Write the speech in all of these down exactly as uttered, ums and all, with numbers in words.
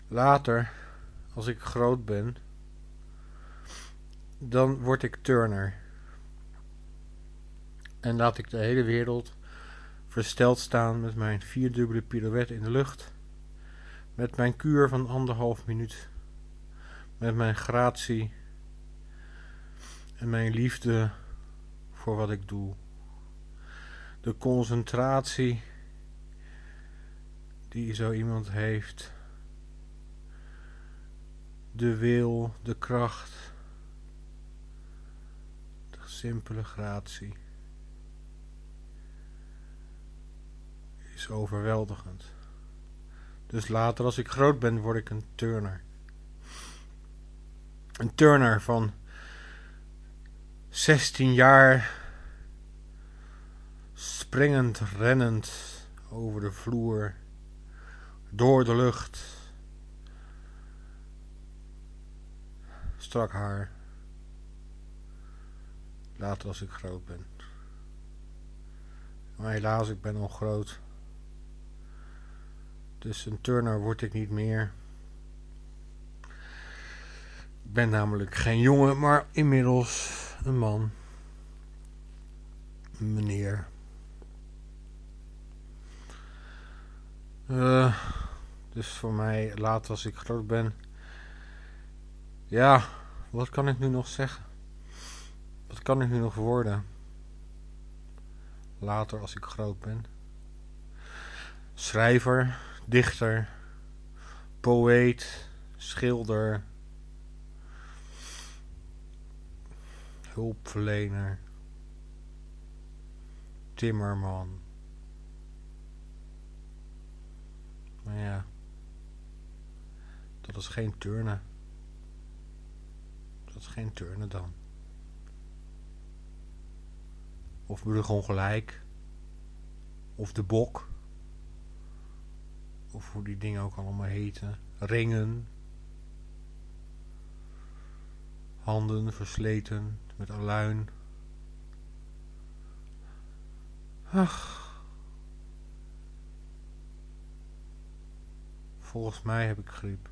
Later, als ik groot ben, dan word ik turner. En laat ik de hele wereld versteld staan met mijn vierdubbele pirouette in de lucht. Met mijn kuur van anderhalf minuut. Met mijn gratie. En mijn liefde voor wat ik doe. De concentratie die zo iemand heeft. De wil, de kracht. De simpele gratie. Is overweldigend. Dus later als ik groot ben word ik een turner. Een turner van zestien jaar. Springend, rennend over de vloer. Door de lucht. Strak haar. Later als ik groot ben. Maar helaas, ik ben al groot. Dus een turner word ik niet meer. Ik ben namelijk geen jongen, maar inmiddels een man. Een meneer. Uh, dus voor mij, later als ik groot ben. Ja, wat kan ik nu nog zeggen? Wat kan ik nu nog worden? Later als ik groot ben. Schrijver, dichter, poëet, schilder, hulpverlener, timmerman. Maar ja, dat is geen turnen. Dat is geen turnen dan. Of burgerongelijk. Of de bok. Of hoe die dingen ook allemaal heten. Ringen. Handen versleten met aluin. Ach. Volgens mij heb ik griep.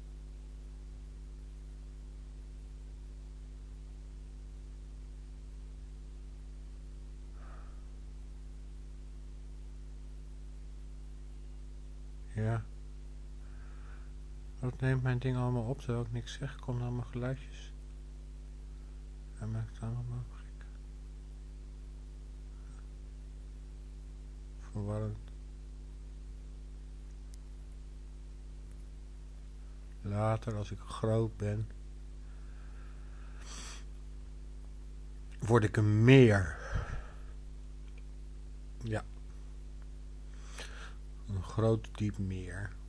Ja. Wat neemt mijn ding allemaal op terwijl ik niks zeg? Komt allemaal geluidjes. Hij maakt het allemaal gek. Verwarrend. Later, als ik groot ben, word ik een meer. Ja. Een groot diep meer.